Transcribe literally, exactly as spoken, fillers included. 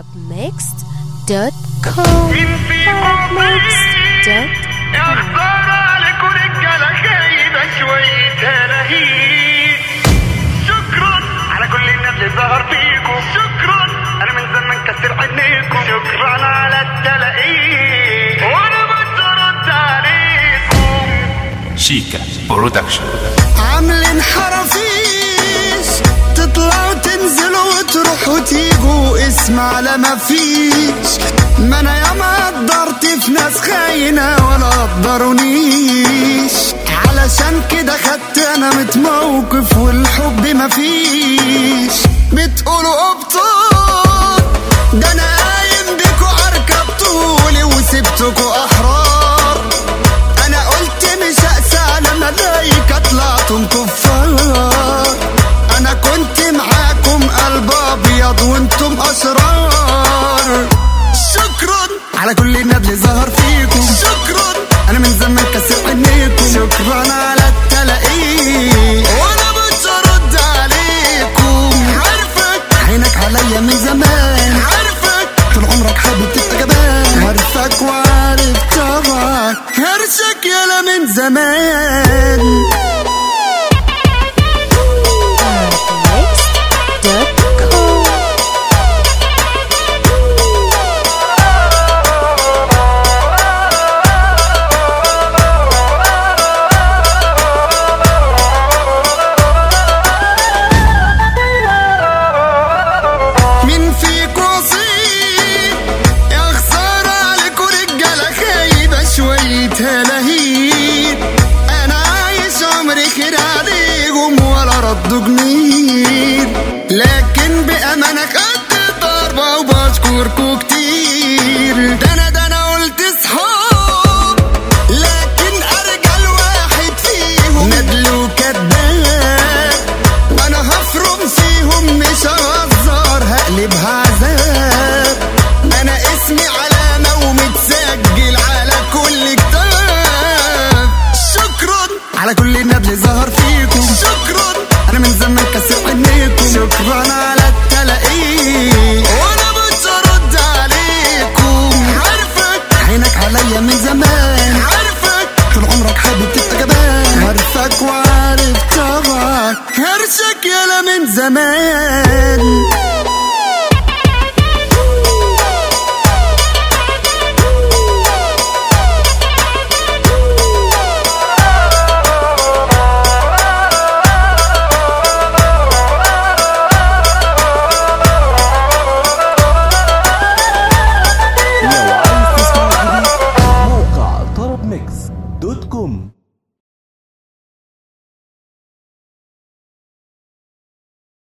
mixed دوت كوم. يا خسارة عليكم رجالة خايبة شوية تلاهيب. شكرا على كل الناس اللي ظهر فيكم، شكرا أنا من زمان كسر عينيكم، شكرا على التلاقيب وأنا بترد عليكم. شيكا برودكشن عاملين حرافيش تطلعوا تنزلوا وتروحوا تيجوا، اسمع لما فيش ما انا ياما قدرت في ناس خاينة ولا قدرونيش، علشان كده خدت انا متموقف والحب مفيش. بتقولوا ابطال ده انا قايم بيكوا اركب طولي وسبتكوا احرار، انا قلت مش هقسى على ملايكة طلعتم كفار، انا كنت معاكم قلب ابيض وانتم اشرار. شكرا على كل الندل ظهر فيكم، شكرا انا من زمان كسر عينيكم، شكرا على التلاقيه وانا بترد عليكم. عارفك عينك عليا من زمان، عارفك طول عمرك حابب تبقى جبان، عارفك وعارف طبعك هرشك يالا من زمان. انا عايش عمري خير عليهم ولا ردوا جميل، لكن بامانه خدت ضربه وبشكركوا كتير. ده انا ده انا قلت صحاب لكن ارجل واحد فيهم ندل وكداب، وانا هفرم فيهم مش ههزر هقلبها عذاب، انا اسمي علامه ومتسجل على كل كتاب. على كل الندل ظهر فيكم، شكرا انا من زمان كسر عينيكم، شكرا على التلاقيه وانا بترد عليكم. عارفك عينك عليا من زمان، عارفك طول عمرك حابب تبقى جبان، عارفك وعارف طبعك هرشك يالا من زمان. دوت كوم.